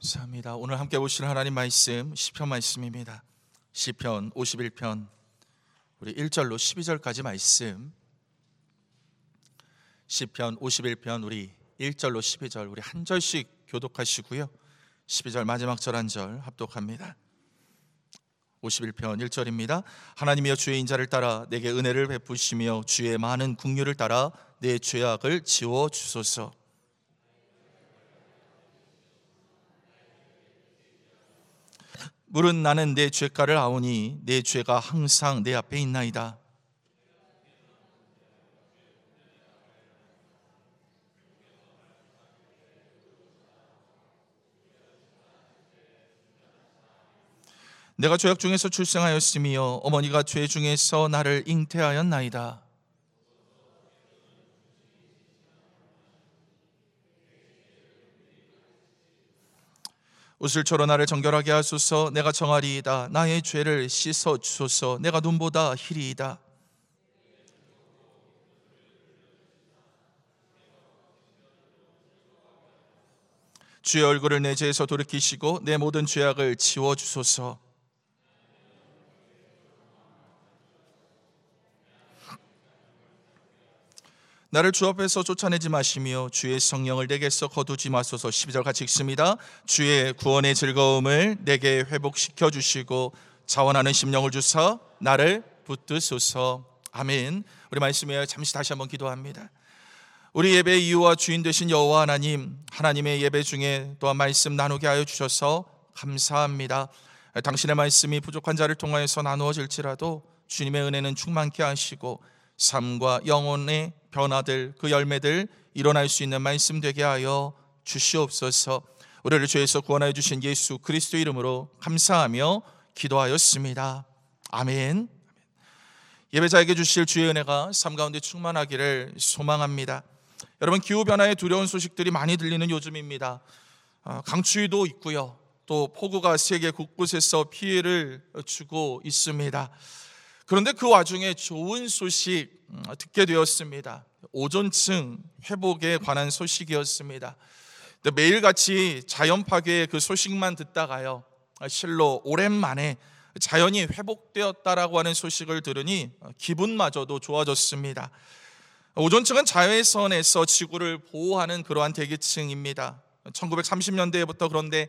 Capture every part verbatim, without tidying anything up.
감사합니다. 오늘 함께 보실 하나님 말씀 시편 말씀입니다. 시편 오십일 편 우리 일 절로 십이 절까지 말씀. 시편 오십일 편 우리 일 절로 십이 절 우리 한 절씩 교독하시고요. 십이 절 마지막 절 한 절 합독합니다. 오십일 편 일 절입니다. 하나님이여 주의 인자를 따라 내게 은혜를 베푸시며 주의 많은 긍휼을 따라 내 죄악을 지워 주소서. 물은 나는 내 죄가를 아오니 내 죄가 항상 내 앞에 있나이다. 내가 죄악 중에서 출생하였으며 어머니가 죄 중에서 나를 잉태하였나이다. 웃을초로 나를 정결하게 하소서. 내가 정하리이다. 나의 죄를 씻어 주소서. 내가 눈보다 희리이다. 주의 얼굴을 내 죄에서 돌이키시고 내 모든 죄악을 지워 주소서. 나를 주 앞에서 쫓아내지 마시며 주의 성령을 내게서 거두지 마소서. 십이 절 같이 읽습니다. 주의 구원의 즐거움을 내게 회복시켜 주시고 자원하는 심령을 주사 나를 붙드소서. 아멘. 우리 말씀에 잠시 다시 한번 기도합니다. 우리 예배의 이유와 주인 되신 여호와 하나님, 하나님의 예배 중에 또한 말씀 나누게 하여 주셔서 감사합니다. 당신의 말씀이 부족한 자를 통하여서 나누어질지라도 주님의 은혜는 충만케 하시고 삶과 영혼의 변화들, 그 열매들 일어날 수 있는 말씀 되게 하여 주시옵소서. 우리를 죄에서 구원하여 주신 예수 그리스도 이름으로 감사하며 기도하였습니다. 아멘. 예배자에게 주실 주의 은혜가 삶 가운데 충만하기를 소망합니다. 여러분, 기후변화의 두려운 소식들이 많이 들리는 요즘입니다. 강추위도 있고요, 또 폭우가 세계 곳곳에서 피해를 주고 있습니다. 그런데 그 와중에 좋은 소식 듣게 되었습니다. 오존층 회복에 관한 소식이었습니다. 매일같이 자연 파괴의 그 소식만 듣다가요, 실로 오랜만에 자연이 회복되었다라고 하는 소식을 들으니 기분마저도 좋아졌습니다. 오존층은 자외선에서 지구를 보호하는 그러한 대기층입니다. 천구백삼십 년대부터 그런데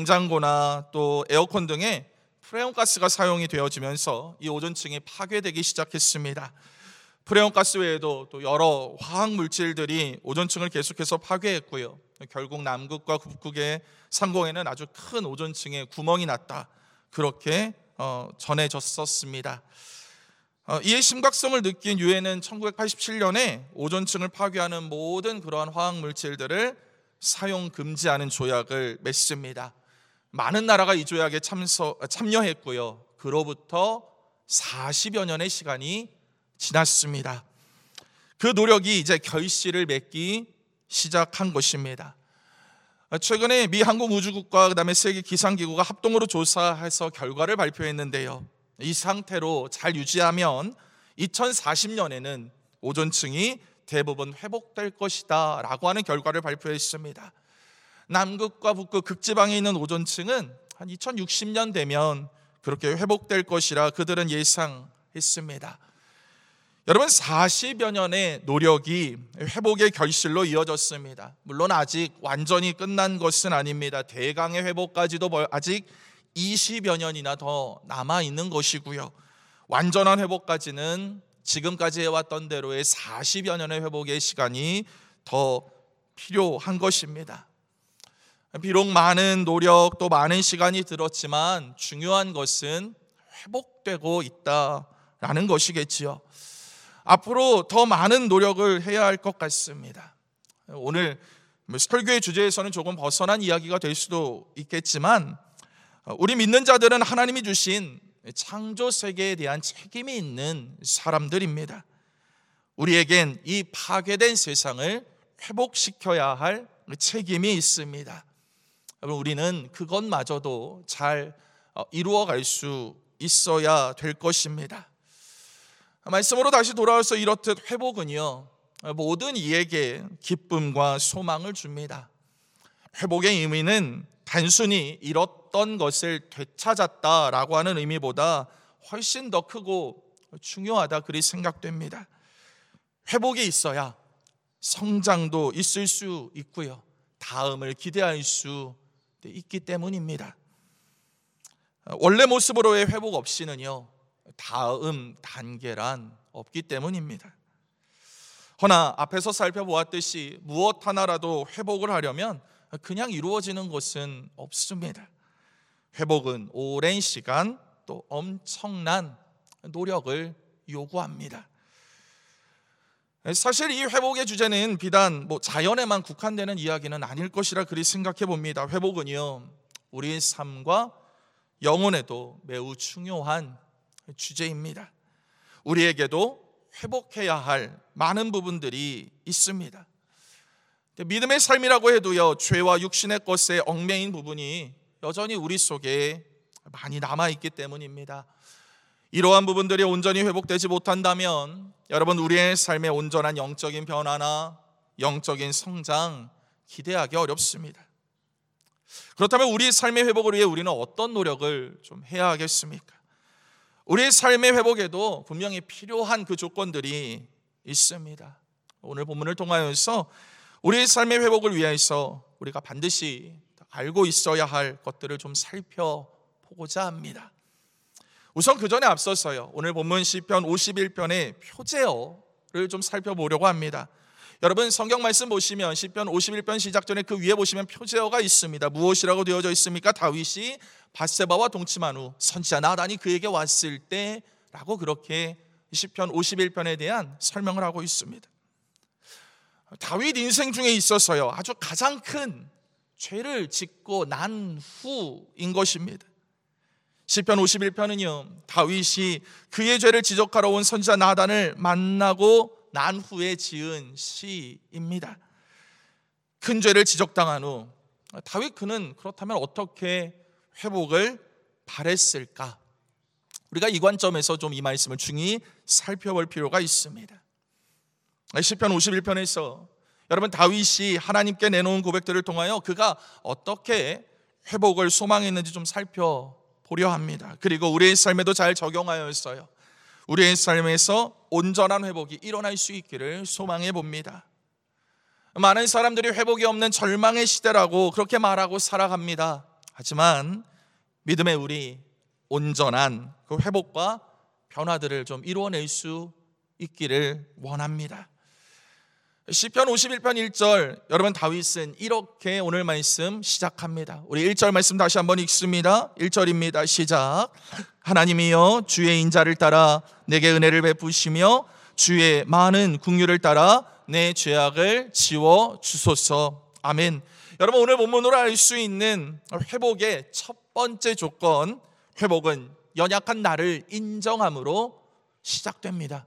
냉장고나 또 에어컨 등에 프레온가스가 사용이 되어지면서 이 오존층이 파괴되기 시작했습니다. 프레온가스 외에도 또 여러 화학 물질들이 오존층을 계속해서 파괴했고요. 결국 남극과 북극의 상공에는 아주 큰 오존층에 구멍이 났다, 그렇게 어, 전해졌었습니다. 어, 이의 심각성을 느낀 유엔은 천구백팔십칠 년에 오존층을 파괴하는 모든 그러한 화학 물질들을 사용 금지하는 조약을 맺습니다. 많은 나라가 이 조약에 참석, 참여했고요. 그로부터 사십여 년의 시간이 지났습니다. 그 노력이 이제 결실을 맺기 시작한 것입니다. 최근에 미 항공우주국과 그다음에 세계 기상기구가 합동으로 조사해서 결과를 발표했는데요, 이 상태로 잘 유지하면 이천사십 년에는 오존층이 대부분 회복될 것이다 라고 하는 결과를 발표했습니다. 남극과 북극 극지방에 있는 오존층은 한 이천육십 년 되면 그렇게 회복될 것이라 그들은 예상했습니다. 여러분, 사십여 년의 노력이 회복의 결실로 이어졌습니다. 물론 아직 완전히 끝난 것은 아닙니다. 대강의 회복까지도 아직 이십여 년이나 더 남아있는 것이고요, 완전한 회복까지는 지금까지 해왔던 대로의 사십여 년의 회복의 시간이 더 필요한 것입니다. 비록 많은 노력 또 많은 시간이 들었지만 중요한 것은 회복되고 있다라는 것이겠지요. 앞으로 더 많은 노력을 해야 할 것 같습니다. 오늘 설교의 주제에서는 조금 벗어난 이야기가 될 수도 있겠지만, 우리 믿는 자들은 하나님이 주신 창조 세계에 대한 책임이 있는 사람들입니다. 우리에겐 이 파괴된 세상을 회복시켜야 할 책임이 있습니다. 우리는 그것마저도 잘 이루어갈 수 있어야 될 것입니다. 말씀으로 다시 돌아와서 이렇듯 회복은요, 모든 이에게 기쁨과 소망을 줍니다. 회복의 의미는 단순히 잃었던 것을 되찾았다라고 하는 의미보다 훨씬 더 크고 중요하다 그리 생각됩니다. 회복이 있어야 성장도 있을 수 있고요, 다음을 기대할 수 있기 때문입니다. 원래 모습으로의 회복 없이는요, 다음 단계란 없기 때문입니다. 허나 앞에서 살펴보았듯이 무엇 하나라도 회복을 하려면 그냥 이루어지는 것은 없습니다. 회복은 오랜 시간 또 엄청난 노력을 요구합니다. 사실 이 회복의 주제는 비단 뭐 자연에만 국한되는 이야기는 아닐 것이라 그리 생각해 봅니다. 회복은요, 우리의 삶과 영혼에도 매우 중요한 주제입니다. 우리에게도 회복해야 할 많은 부분들이 있습니다. 믿음의 삶이라고 해도요, 죄와 육신의 것에 얽매인 부분이 여전히 우리 속에 많이 남아있기 때문입니다. 이러한 부분들이 온전히 회복되지 못한다면 여러분, 우리의 삶의 온전한 영적인 변화나 영적인 성장 기대하기 어렵습니다. 그렇다면 우리 삶의 회복을 위해 우리는 어떤 노력을 좀 해야 하겠습니까? 우리의 삶의 회복에도 분명히 필요한 그 조건들이 있습니다. 오늘 본문을 통하여서 우리의 삶의 회복을 위해서 우리가 반드시 알고 있어야 할 것들을 좀 살펴보고자 합니다. 우선 그 전에 앞서서요, 오늘 본문 시편 오십일 편의 표제어를 좀 살펴보려고 합니다. 여러분, 성경 말씀 보시면 시편 오십일 편 시작 전에 그 위에 보시면 표제어가 있습니다. 무엇이라고 되어져 있습니까? 다윗이 밧세바와 동침한 후 선지자 나단이 그에게 왔을 때 라고 그렇게 시편 오십일 편에 대한 설명을 하고 있습니다. 다윗 인생 중에 있어서요, 아주 가장 큰 죄를 짓고 난 후인 것입니다. 시편 오십일 편은요, 다윗이 그의 죄를 지적하러 온 선지자 나단을 만나고 난 후에 지은 시입니다. 큰 죄를 지적당한 후 다윗 그는 그렇다면 어떻게 회복을 바랬을까? 우리가 이 관점에서 좀 이 말씀을 중히 살펴볼 필요가 있습니다. 시편 오십일 편에서 여러분, 다윗이 하나님께 내놓은 고백들을 통하여 그가 어떻게 회복을 소망했는지 좀 살펴보려 합니다. 그리고 우리의 삶에도 잘 적용하였어요. 우리의 삶에서 온전한 회복이 일어날 수 있기를 소망해 봅니다. 많은 사람들이 회복이 없는 절망의 시대라고 그렇게 말하고 살아갑니다. 하지만 믿음의 우리 온전한 그 회복과 변화들을 좀 이루어낼 수 있기를 원합니다. 시편 오십일 편 일 절, 여러분, 다윗은 이렇게 오늘 말씀 시작합니다. 우리 일 절 말씀 다시 한번 읽습니다. 일 절입니다. 시작. 하나님이여, 주의 인자를 따라 내게 은혜를 베푸시며 주의 많은 긍휼을 따라 내 죄악을 지워 주소서. 아멘. 여러분, 오늘 본문으로 알 수 있는 회복의 첫 번째 조건, 회복은 연약한 나를 인정함으로 시작됩니다.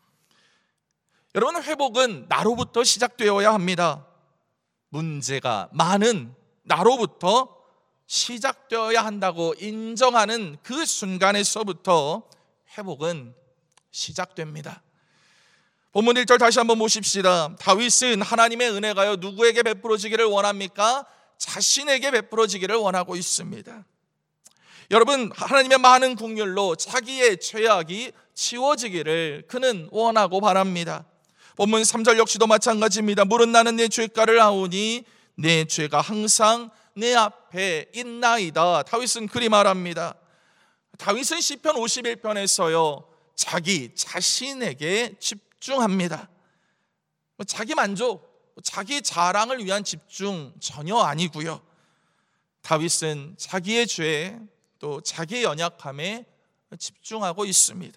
여러분, 회복은 나로부터 시작되어야 합니다. 문제가 많은 나로부터 시작되어야 한다고 인정하는 그 순간에서부터 회복은 시작됩니다. 본문 일 절 다시 한번 보십시다. 다윗은 하나님의 은혜가요, 누구에게 베풀어지기를 원합니까? 자신에게 베풀어지기를 원하고 있습니다. 여러분, 하나님의 많은 긍휼로 자기의 죄악이 치워지기를 그는 원하고 바랍니다. 본문 삼 절 역시도 마찬가지입니다. 물은 나는 내 죄가를 아오니 내 죄가 항상 내 앞에 있나이다. 다윗은 그리 말합니다. 다윗은 시편 오십일 편에서요, 자기 자신에게 집중합니다. 자기 만족, 자기 자랑을 위한 집중 전혀 아니고요. 다윗은 자기의 죄, 또 자기의 연약함에 집중하고 있습니다.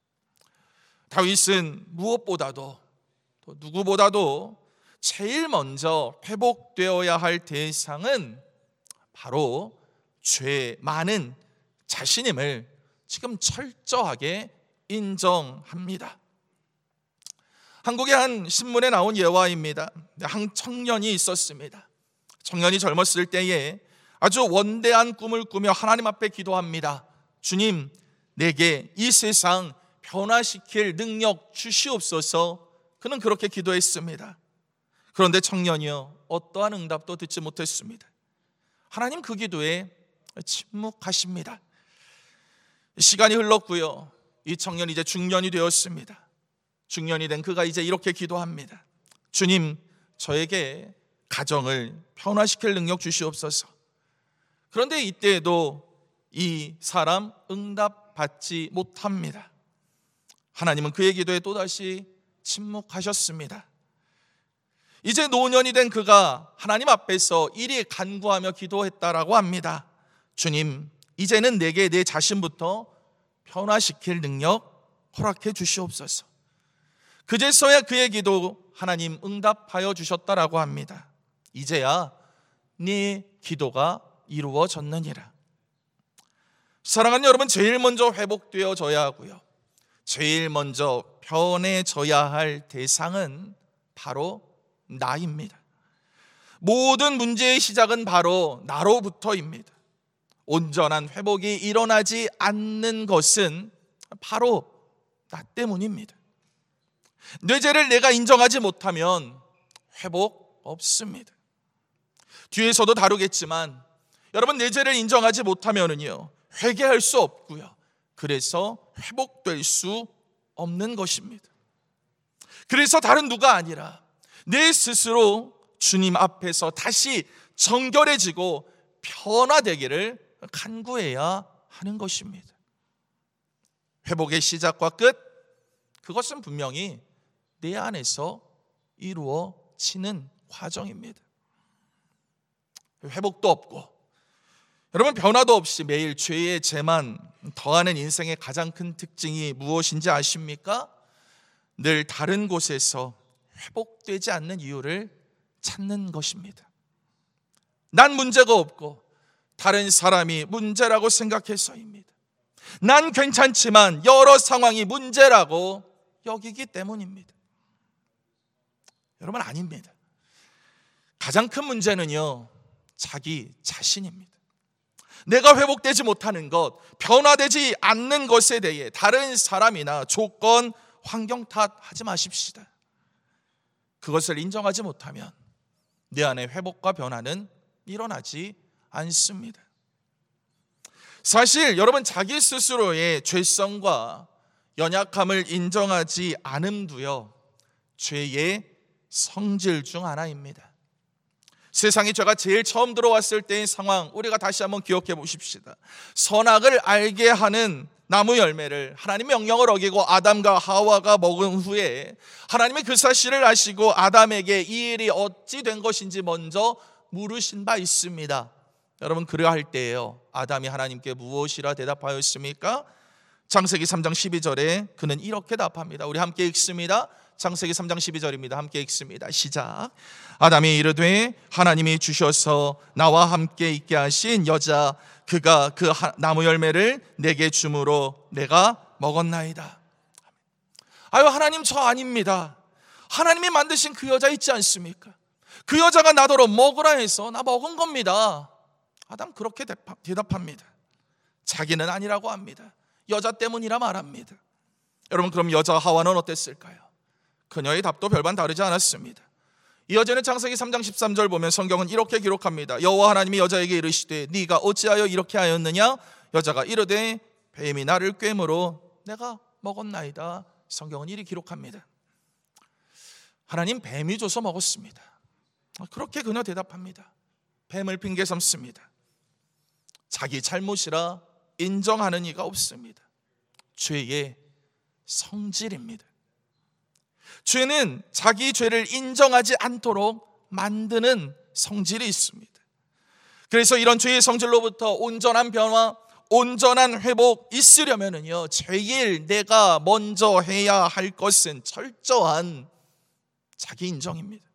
다윗은 무엇보다도 또 누구보다도 제일 먼저 회복되어야 할 대상은 바로 죄 많은 자신임을 지금 철저하게 인정합니다. 한국의 한 신문에 나온 예화입니다. 한 청년이 있었습니다. 청년이 젊었을 때에 아주 원대한 꿈을 꾸며 하나님 앞에 기도합니다. 주님, 내게 이 세상 변화시킬 능력 주시옵소서. 그는 그렇게 기도했습니다. 그런데 청년이요, 어떠한 응답도 듣지 못했습니다. 하나님 그 기도에 침묵하십니다. 시간이 흘렀고요. 이 청년이 이제 중년이 되었습니다. 중년이 된 그가 이제 이렇게 기도합니다. 주님, 저에게 가정을 변화시킬 능력 주시옵소서. 그런데 이때에도 이 사람 응답받지 못합니다. 하나님은 그의 기도에 또다시 침묵하셨습니다. 이제 노년이 된 그가 하나님 앞에서 이리 간구하며 기도했다라고 합니다. 주님, 이제는 내게 내 자신부터 변화시킬 능력 허락해 주시옵소서. 그제서야 그의 기도 하나님 응답하여 주셨다라고 합니다. 이제야 네 기도가 이루어졌느니라. 사랑하는 여러분, 제일 먼저 회복되어져야 하고요, 제일 먼저 변해져야 할 대상은 바로 나입니다. 모든 문제의 시작은 바로 나로부터입니다. 온전한 회복이 일어나지 않는 것은 바로 나 때문입니다. 내 죄를 내가 인정하지 못하면 회복 없습니다. 뒤에서도 다루겠지만 여러분, 내 죄를 인정하지 못하면은요 회개할 수 없고요, 그래서 회복될 수 없는 것입니다. 그래서 다른 누가 아니라 내 스스로 주님 앞에서 다시 정결해지고 변화되기를 간구해야 하는 것입니다. 회복의 시작과 끝, 그것은 분명히 내 안에서 이루어지는 과정입니다. 회복도 없고 여러분, 변화도 없이 매일 죄의 죄만 더하는 인생의 가장 큰 특징이 무엇인지 아십니까? 늘 다른 곳에서 회복되지 않는 이유를 찾는 것입니다. 난 문제가 없고 다른 사람이 문제라고 생각해서입니다. 난 괜찮지만 여러 상황이 문제라고 여기기 때문입니다. 여러분, 아닙니다. 가장 큰 문제는요 자기 자신입니다. 내가 회복되지 못하는 것, 변화되지 않는 것에 대해 다른 사람이나 조건, 환경 탓하지 마십시다. 그것을 인정하지 못하면 내 안에 회복과 변화는 일어나지 않습니다. 사실 여러분, 자기 스스로의 죄성과 연약함을 인정하지 않음도요 죄의 성질 중 하나입니다. 세상에 죄가 제일 처음 들어왔을 때의 상황, 우리가 다시 한번 기억해 보십시다. 선악을 알게 하는 나무 열매를 하나님 명령을 어기고 아담과 하와가 먹은 후에 하나님이 그 사실을 아시고 아담에게 이 일이 어찌 된 것인지 먼저 물으신 바 있습니다. 여러분, 그러할 때에요 아담이 하나님께 무엇이라 대답하였습니까? 창세기 삼 장 십이 절에 그는 이렇게 답합니다. 우리 함께 읽습니다. 창세기 삼 장 십이 절입니다. 함께 읽습니다. 시작. 아담이 이르되 하나님이 주셔서 나와 함께 있게 하신 여자, 그가 그 나무 열매를 내게 주므로 내가 먹었나이다. 아유, 하나님, 저 아닙니다. 하나님이 만드신 그 여자 있지 않습니까? 그 여자가 나더러 먹으라 해서 나 먹은 겁니다. 아담 그렇게 대답합니다. 자기는 아니라고 합니다. 여자 때문이라 말합니다. 여러분, 그럼 여자 하와는 어땠을까요? 그녀의 답도 별반 다르지 않았습니다. 이어지는 창세기 삼 장 십삼 절 보면 성경은 이렇게 기록합니다. 여호와 하나님이 여자에게 이르시되 네가 어찌하여 이렇게 하였느냐? 여자가 이르되 뱀이 나를 꿰므로 내가 먹었나이다. 성경은 이리 기록합니다. 하나님, 뱀이 줘서 먹었습니다. 그렇게 그녀 대답합니다. 뱀을 핑계 삼습니다. 자기 잘못이라 인정하는 이가 없습니다. 죄의 성질입니다. 죄는 자기 죄를 인정하지 않도록 만드는 성질이 있습니다. 그래서 이런 죄의 성질로부터 온전한 변화, 온전한 회복 있으려면은요 제일 내가 먼저 해야 할 것은 철저한 자기 인정입니다.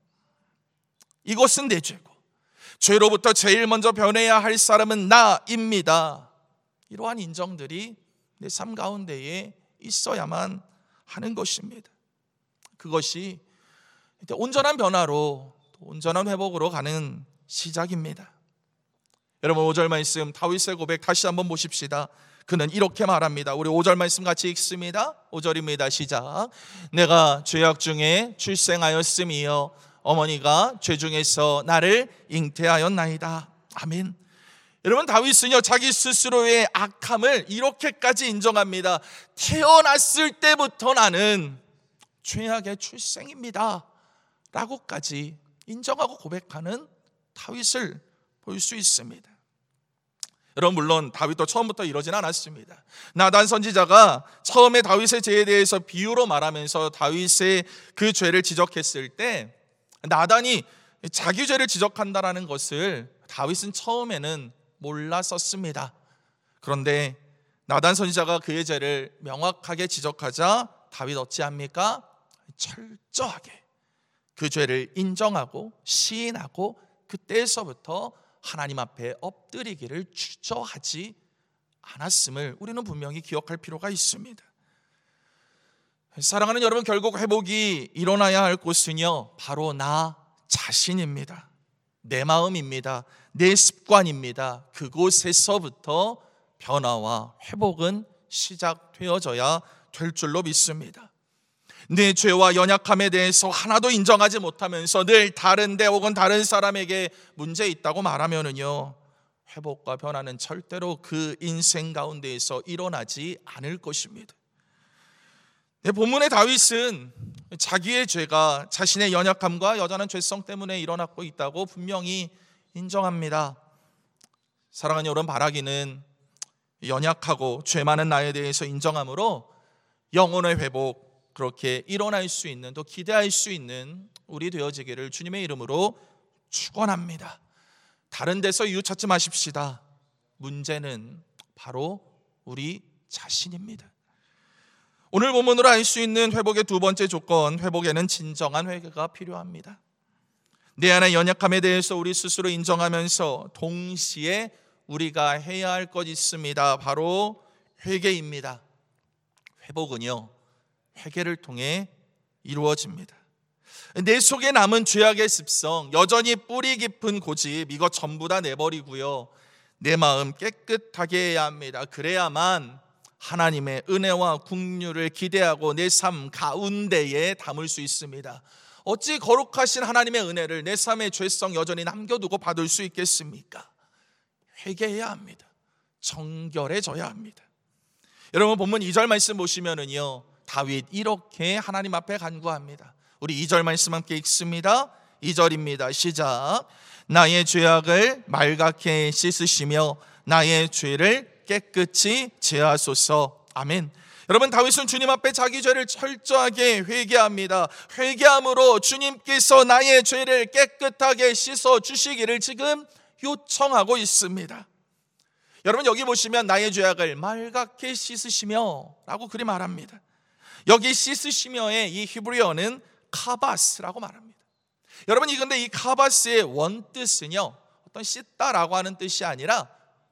이것은 내 죄고 죄로부터 제일 먼저 변해야 할 사람은 나입니다. 이러한 인정들이 내 삶 가운데에 있어야만 하는 것입니다. 그것이 온전한 변화로, 온전한 회복으로 가는 시작입니다. 여러분, 오 절 말씀 다윗의 고백 다시 한번 보십시다. 그는 이렇게 말합니다. 우리 오 절 말씀 같이 읽습니다. 오 절입니다. 시작. 내가 죄악 중에 출생하였음이여 어머니가 죄 중에서 나를 잉태하였나이다. 아멘. 여러분, 다윗은요 자기 스스로의 악함을 이렇게까지 인정합니다. 태어났을 때부터 나는 죄악의 출생입니다 라고까지 인정하고 고백하는 다윗을 볼 수 있습니다. 여러분, 물론 다윗도 처음부터 이러진 않았습니다. 나단 선지자가 처음에 다윗의 죄에 대해서 비유로 말하면서 다윗의 그 죄를 지적했을 때 나단이 자기 죄를 지적한다라는 것을 다윗은 처음에는 몰랐었습니다. 그런데 나단 선지자가 그의 죄를 명확하게 지적하자 다윗 어찌합니까? 철저하게 그 죄를 인정하고 시인하고 그때서부터 하나님 앞에 엎드리기를 주저하지 않았음을 우리는 분명히 기억할 필요가 있습니다. 사랑하는 여러분, 결국 회복이 일어나야 할 곳은요 바로 나 자신입니다. 내 마음입니다. 내 습관입니다. 그곳에서부터 변화와 회복은 시작되어져야 될 줄로 믿습니다. 내 죄와 연약함에 대해서 하나도 인정하지 못하면서 늘 다른데 혹은 다른 사람에게 문제 있다고 말하면은요 회복과 변화는 절대로 그 인생 가운데에서 일어나지 않을 것입니다. 본문의 다윗은 자기의 죄가 자신의 연약함과 여전한 죄성 때문에 일어나고 있다고 분명히 인정합니다. 사랑하는 여러분, 바라기는 연약하고 죄 많은 나에 대해서 인정함으로 영혼의 회복 그렇게 일어날 수 있는, 또 기대할 수 있는 우리 되어지기를 주님의 이름으로 축원합니다. 다른 데서 이유 찾지 마십시다. 문제는 바로 우리 자신입니다. 오늘 본문으로 알 수 있는 회복의 두 번째 조건, 회복에는 진정한 회개가 필요합니다. 내 안의 연약함에 대해서 우리 스스로 인정하면서 동시에 우리가 해야 할 것 있습니다. 바로 회개입니다. 회복은요 회개를 통해 이루어집니다. 내 속에 남은 죄악의 습성, 여전히 뿌리 깊은 고집, 이거 전부 다 내버리고요 내 마음 깨끗하게 해야 합니다. 그래야만 하나님의 은혜와 긍휼을 기대하고 내 삶 가운데에 담을 수 있습니다. 어찌 거룩하신 하나님의 은혜를 내 삶의 죄성 여전히 남겨두고 받을 수 있겠습니까? 회개해야 합니다. 정결해져야 합니다. 여러분, 본문 이 절 말씀 보시면은요 다윗 이렇게 하나님 앞에 간구합니다. 우리 이 절 말씀 함께 읽습니다. 이 절입니다. 시작. 나의 죄악을 말갛게 씻으시며 나의 죄를 깨끗이 제하소서. 아멘. 여러분, 다윗은 주님 앞에 자기 죄를 철저하게 회개합니다. 회개함으로 주님께서 나의 죄를 깨끗하게 씻어 주시기를 지금 요청하고 있습니다. 여러분, 여기 보시면 나의 죄악을 말갛게 씻으시며 라고 그리 말합니다. 여기 씻으시며의 이 히브리어는 카바스라고 말합니다. 여러분, 이 근데 이 카바스의 원뜻은요 어떤 씻다라고 하는 뜻이 아니라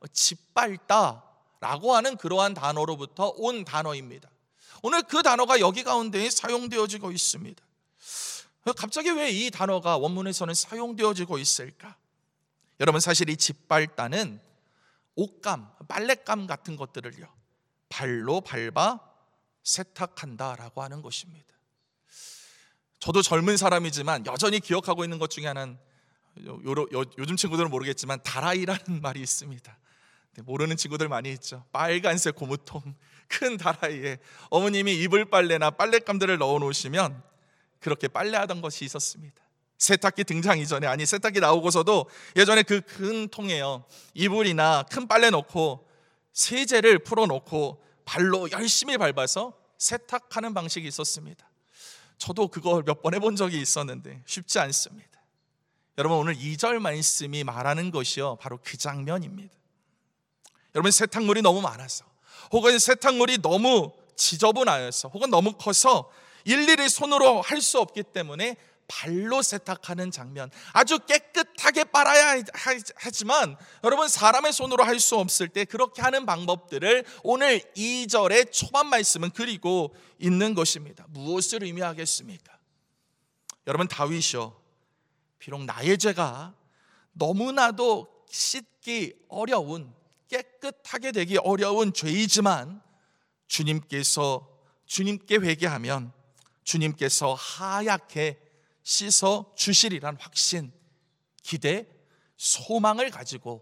짓밟다라고 하는 그러한 단어로부터 온 단어입니다. 오늘 그 단어가 여기 가운데 사용되어지고 있습니다. 갑자기 왜 이 단어가 원문에서는 사용되어지고 있을까? 여러분, 사실 이 짓밟다는 옷감, 빨랫감 같은 것들을요 발로 밟아 세탁한다라고 하는 것입니다. 저도 젊은 사람이지만 여전히 기억하고 있는 것 중에 하나는 요, 요, 요, 요즘 친구들은 모르겠지만 다라이라는 말이 있습니다. 모르는 친구들 많이 있죠. 빨간색 고무통 큰 다라이에 어머님이 이불 빨래나 빨랫감들을 넣어 놓으시면 그렇게 빨래하던 것이 있었습니다. 세탁기 등장 이전에, 아니 세탁기 나오고서도 예전에 그 큰 통에요 이불이나 큰 빨래 넣고 세제를 풀어 놓고 발로 열심히 밟아서 세탁하는 방식이 있었습니다. 저도 그걸 몇 번 해본 적이 있었는데 쉽지 않습니다. 여러분, 오늘 이 절 말씀이 말하는 것이요 바로 그 장면입니다. 여러분, 세탁물이 너무 많아서, 혹은 세탁물이 너무 지저분하여서, 혹은 너무 커서 일일이 손으로 할 수 없기 때문에 발로 세탁하는 장면, 아주 깨끗하게 빨아야 하지만 여러분, 사람의 손으로 할 수 없을 때 그렇게 하는 방법들을 오늘 이 절의 초반 말씀은 그리고 있는 것입니다. 무엇을 의미하겠습니까? 여러분, 다윗이요 비록 나의 죄가 너무나도 씻기 어려운, 깨끗하게 되기 어려운 죄이지만 주님께서 주님께 회개하면 주님께서 하얗게 씻어 주시리란 확신, 기대, 소망을 가지고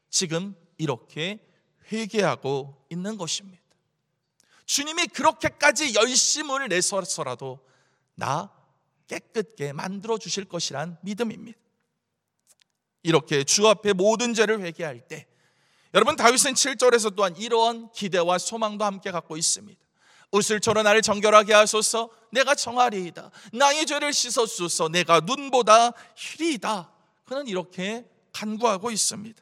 지금 이렇게 회개하고 있는 것입니다. 주님이 그렇게까지 열심을 내서라도 나 깨끗게 만들어 주실 것이란 믿음입니다. 이렇게 주 앞에 모든 죄를 회개할 때 여러분, 다윗은 칠 절에서 또한 이러한 기대와 소망도 함께 갖고 있습니다. 웃을초로 나를 정결하게 하소서. 내가 정하리이다. 나의 죄를 씻어주소서. 내가 눈보다 희리이다. 그는 이렇게 간구하고 있습니다.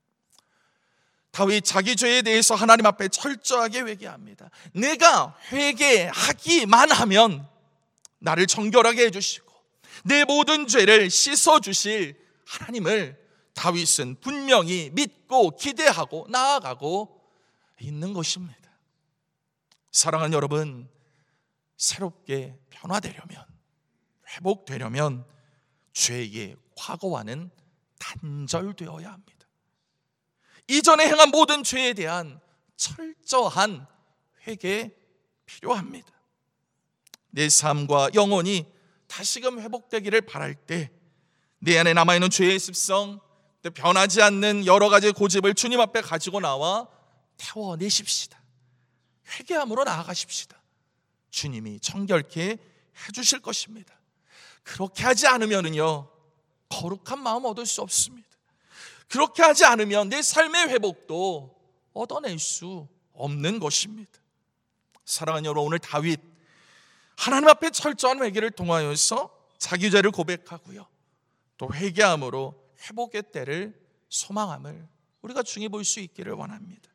다윗 자기 죄에 대해서 하나님 앞에 철저하게 회개합니다. 내가 회개하기만 하면 나를 정결하게 해주시고 내 모든 죄를 씻어주실 하나님을 다윗은 분명히 믿고 기대하고 나아가고 있는 것입니다. 사랑하는 여러분, 새롭게 변화되려면, 회복되려면 죄의 과거와는 단절되어야 합니다. 이전에 행한 모든 죄에 대한 철저한 회개 필요합니다. 내 삶과 영혼이 다시금 회복되기를 바랄 때 내 안에 남아있는 죄의 습성, 변하지 않는 여러 가지 고집을 주님 앞에 가지고 나와 태워내십시다. 회개함으로 나아가십시다. 주님이 정결케 해주실 것입니다. 그렇게 하지 않으면요, 거룩한 마음 얻을 수 없습니다. 그렇게 하지 않으면 내 삶의 회복도 얻어낼 수 없는 것입니다. 사랑하는 여러분, 오늘 다윗 하나님 앞에 철저한 회개를 통하여서 자기 죄를 고백하고요, 또 회개함으로 회복의 때를 소망함을 우리가 중히 볼 수 있기를 원합니다.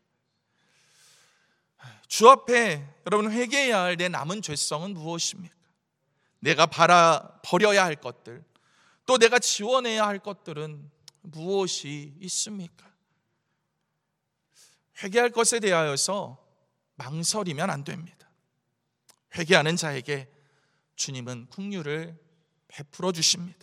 주 앞에 여러분, 회개해야 할 내 남은 죄성은 무엇입니까? 내가 바라 버려야 할 것들, 또 내가 지워내야 할 것들은 무엇이 있습니까? 회개할 것에 대하여서 망설이면 안 됩니다. 회개하는 자에게 주님은 긍휼을 베풀어 주십니다.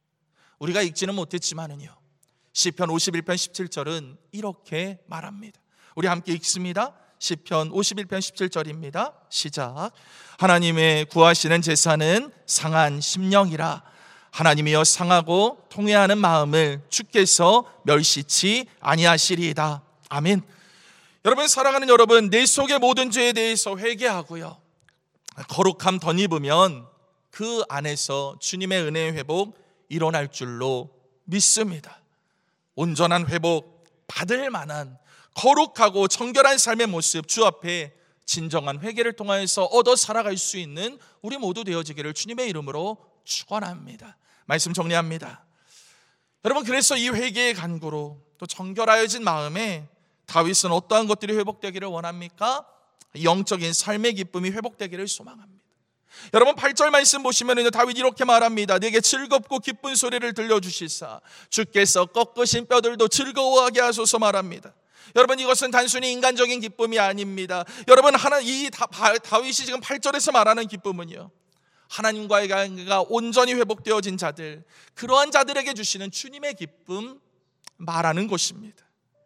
우리가 읽지는 못했지만은요, 시편 오십일 편 십칠 절은 이렇게 말합니다. 우리 함께 읽습니다. 시편 오십일 편 십칠 절입니다. 시작. 하나님의 구하시는 제사는 상한 심령이라. 하나님이여 상하고 통회하는 마음을 주께서 멸시치 아니하시리이다. 아멘. 여러분, 사랑하는 여러분, 내 속의 모든 죄에 대해서 회개하고요, 거룩함 덧입으면 그 안에서 주님의 은혜의 회복 일어날 줄로 믿습니다. 온전한 회복 받을 만한 거룩하고 정결한 삶의 모습, 주 앞에 진정한 회개를 통하여서 얻어 살아갈 수 있는 우리 모두 되어지기를 주님의 이름으로 축원합니다. 말씀 정리합니다. 여러분, 그래서 이 회개의 간구로 또 정결하여진 마음에 다윗은 어떠한 것들이 회복되기를 원합니까? 영적인 삶의 기쁨이 회복되기를 소망합니다. 여러분, 팔 절 말씀 보시면 다윗이 이렇게 말합니다. 내게 즐겁고 기쁜 소리를 들려주시사 주께서 꺾으신 뼈들도 즐거워하게 하소서 말합니다. 여러분, 이것은 단순히 인간적인 기쁨이 아닙니다. 여러분, 하나, 이 다, 다윗이 지금 팔 절에서 말하는 기쁨은요, 하나님과의 관계가 온전히 회복되어진 자들, 그러한 자들에게 주시는 주님의 기쁨 말하는 것입니다.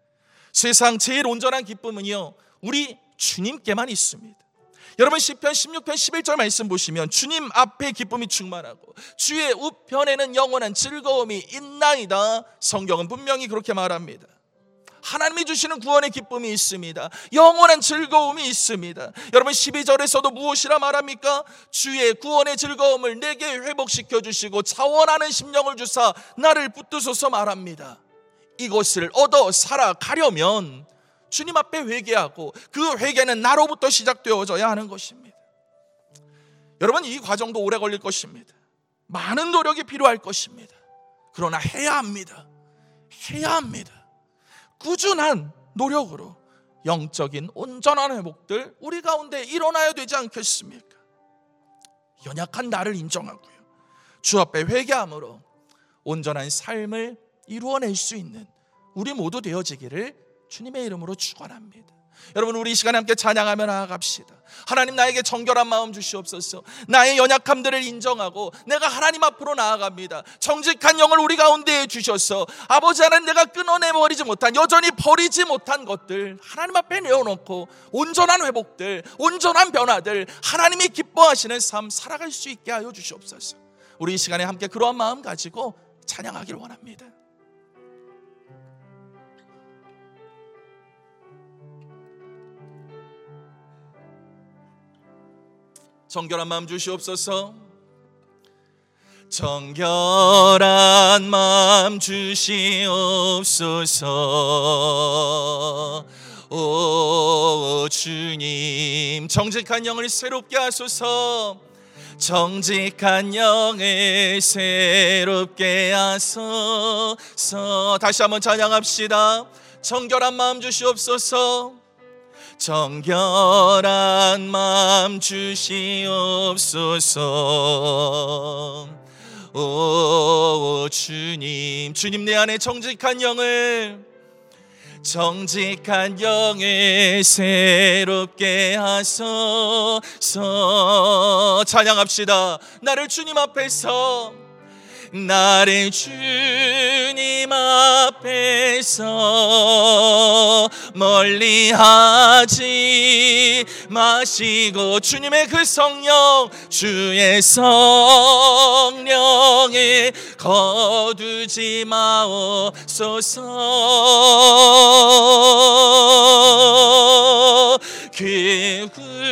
세상 제일 온전한 기쁨은요, 우리 주님께만 있습니다. 여러분, 시편 십육 편 십일 절 말씀 보시면 주님 앞에 기쁨이 충만하고 주의 우편에는 영원한 즐거움이 있나이다. 성경은 분명히 그렇게 말합니다. 하나님이 주시는 구원의 기쁨이 있습니다. 영원한 즐거움이 있습니다. 여러분, 십이 절에서도 무엇이라 말합니까? 주의 구원의 즐거움을 내게 회복시켜 주시고 자원하는 심령을 주사 나를 붙드소서 말합니다. 이것을 얻어 살아가려면 주님 앞에 회개하고 그 회개는 나로부터 시작되어져야 하는 것입니다. 여러분, 이 과정도 오래 걸릴 것입니다. 많은 노력이 필요할 것입니다. 그러나 해야 합니다. 해야 합니다. 꾸준한 노력으로 영적인 온전한 회복들 우리 가운데 일어나야 되지 않겠습니까? 연약한 나를 인정하고요, 주 앞에 회개함으로 온전한 삶을 이루어낼 수 있는 우리 모두 되어지기를 주님의 이름으로 축원합니다. 여러분, 우리 이 시간에 함께 찬양하며 나아갑시다. 하나님, 나에게 정결한 마음 주시옵소서. 나의 연약함들을 인정하고 내가 하나님 앞으로 나아갑니다. 정직한 영을 우리 가운데에 주셔서 아버지 하나님, 내가 끊어내버리지 못한, 여전히 버리지 못한 것들 하나님 앞에 내어놓고 온전한 회복들, 온전한 변화들, 하나님이 기뻐하시는 삶 살아갈 수 있게 하여 주시옵소서. 우리 이 시간에 함께 그러한 마음 가지고 찬양하길 원합니다. 정결한 마음 주시옵소서. 정결한 마음 주시옵소서. 오 주님, 정직한 영을 새롭게 하소서. 정직한 영을 새롭게 하소서. 다시 한번 찬양합시다. 정결한 마음 주시옵소서. 정결한 마음 주시옵소서. 오 주님, 주님 내 안에 정직한 영을 정직한 영을 새롭게 하소서. 찬양합시다. 나를 주님 앞에서 나를 주님 앞에서 멀리하지 마시고 주님의 그 성령, 주의 성령을 거두지 마옵소서. 그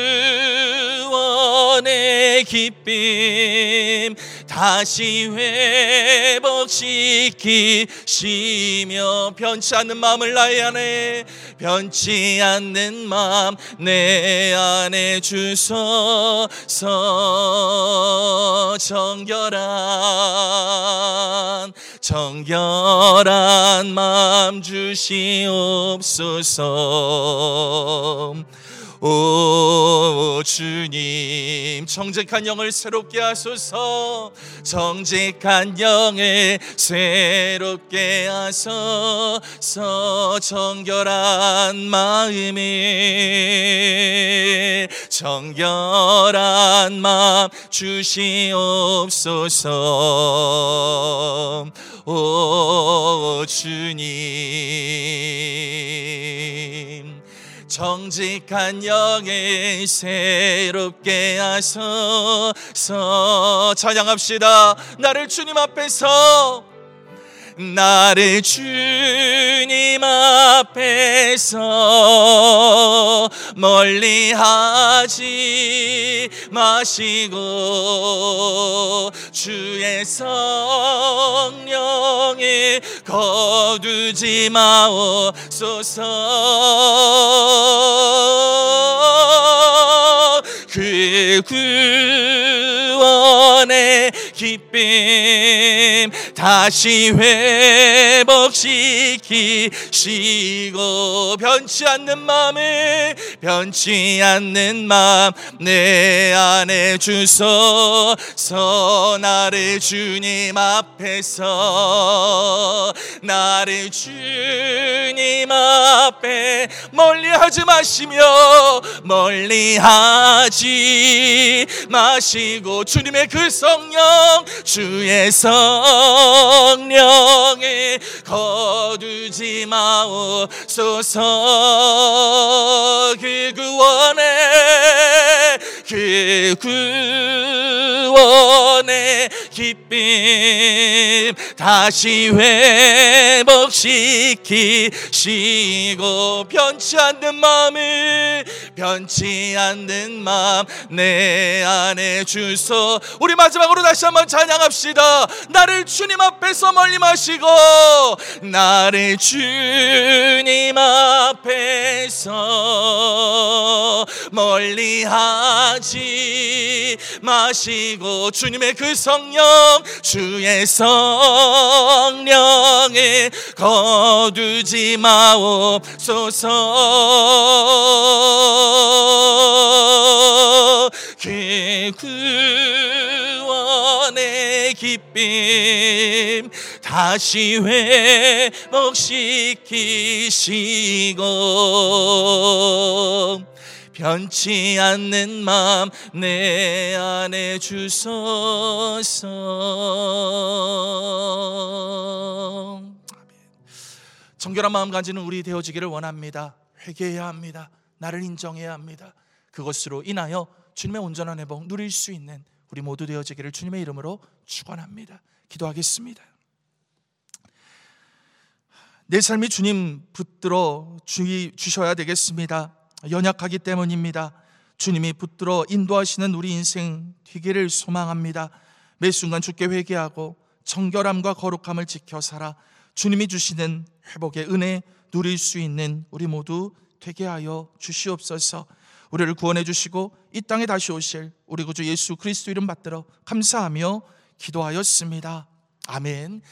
구원의 기쁨 다시 회복시키시며 변치 않는 마음을 나의 안에, 변치 않는 마음 내 안에 주소서. 정결한 정결한 마음 주시옵소서. 오 주님, 정직한 영을 새롭게 하소서. 정직한 영을 새롭게 하소서. 정결한 마음을 정결한 마음 주시옵소서. 오 주님, 정직한 영을 새롭게 하소서. 찬양합시다. 나를 주님 앞에서 나를 주님 앞에서 멀리하지 마시고 주의 성령을 거두지 마옵소서. 그 구원의 기쁨 다시 회복시키시고 변치 않는 마음을, 변치 않는 마음 내 안에 주소서. 나를 주님 앞에서 나를 주님 앞에 멀리하지 마시며 멀리하지 마시고 주님의 그 성령, 주의 성령을 거두지 마옵소서. 그 구원의 그 구원의 기쁨 다시 회복시키시고 변치 않는 마음을, 변치 않는 마음 내 안에 주소. 우리 마지막으로 다시 한번 찬양합시다. 나를 주님 앞에서 멀리 마시고 나를 주님 앞에서 멀리하지 마시고 주님의 그 성령, 주의 성령을 거두지 마옵소서. 그 구원의 기쁨 다시 회복시키시고 변치 않는 마음 내 안에 주소서. 정결한 마음 가지는 우리 되어지기를 원합니다. 회개해야 합니다. 나를 인정해야 합니다. 그것으로 인하여 주님의 온전한 회복 누릴 수 있는 우리 모두 되어지기를 주님의 이름으로 축원합니다. 기도하겠습니다. 내 삶이 주님 붙들어 주, 주셔야 되겠습니다. 연약하기 때문입니다. 주님이 붙들어 인도하시는 우리 인생 되기를 소망합니다. 매 순간 주께 회개하고 정결함과 거룩함을 지켜 살아 주님이 주시는 회복의 은혜 누릴 수 있는 우리 모두 되게 하여 주시옵소서. 우리를 구원해 주시고 이 땅에 다시 오실 우리 구주 예수 그리스도 이름 받들어 감사하며 기도하였습니다. 아멘.